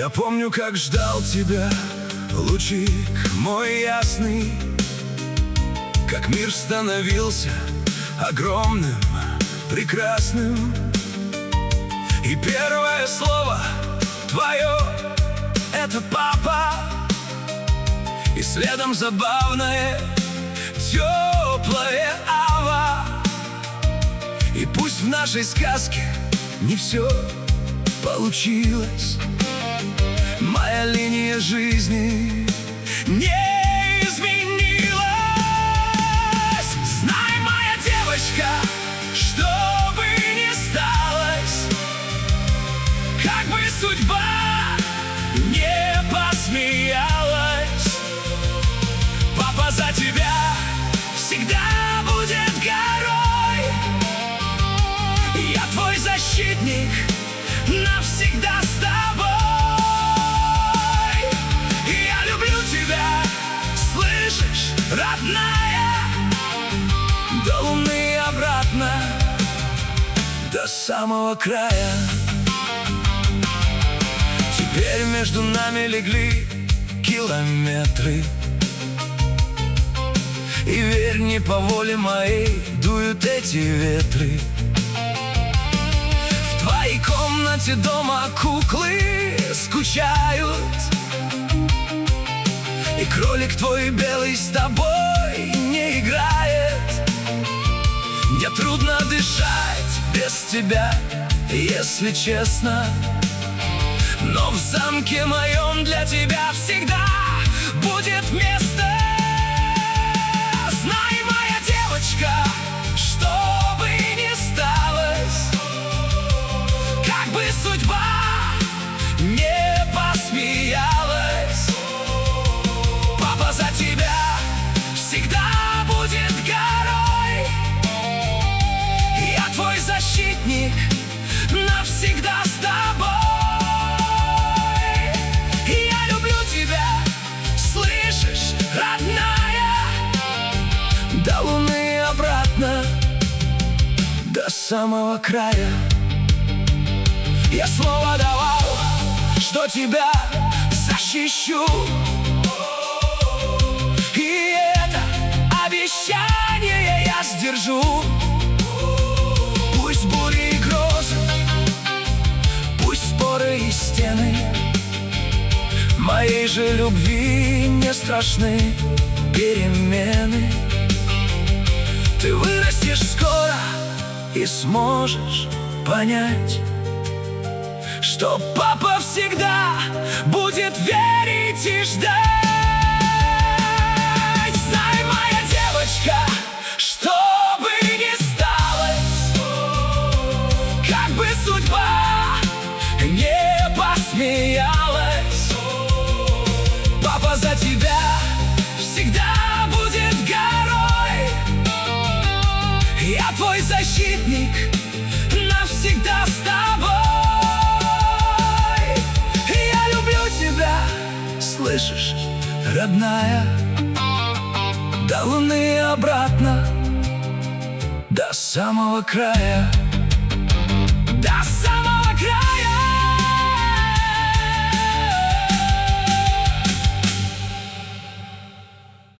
Я помню, как ждал тебя, лучик мой ясный, как мир становился огромным, прекрасным. И первое слово твое — это папа, и следом забавное, теплое ава. И пусть в нашей сказке не все получилось, моя линия жизни не изменилась. Знай, моя девочка, что бы ни сталось, как бы судьба не посмеялась, папа за тебя всегда будет горой. Я твой защитник, навсегда с тобой. Я люблю тебя, слышишь, родная, до луны и обратно, до самого края. Теперь между нами легли километры, и верь, не по воле моей дуют эти ветры. В твоей комнате дома куклы скучают, и кролик твой белый с тобой не играет. Мне трудно дышать без тебя, если честно, но в замке моем для тебя всегда будет место. Знай, моя девочка, что бы ни сталось, как бы судьба не посмеялась, папа за тебя всегда будет горой. Я твой защитник, навсегда с тобой. Я люблю тебя, слышишь, родная, до луны и обратно, до самого края. Я слово давал, что тебя защищу, и это обещание я сдержу. Пусть бури и грозы, пусть споры и стены, моей же любви не страшны перемены. Ты вырастешь скоро и сможешь понять, что папа всегда будет верить и ждать. Знай, моя девочка, что бы ни сталось, как бы судьба не посмеялась, папа за тебя всегда будет горой. Я твой защитник, навсегда с тобой. Я люблю тебя, слышишь, родная, до луны и обратно, до самого края.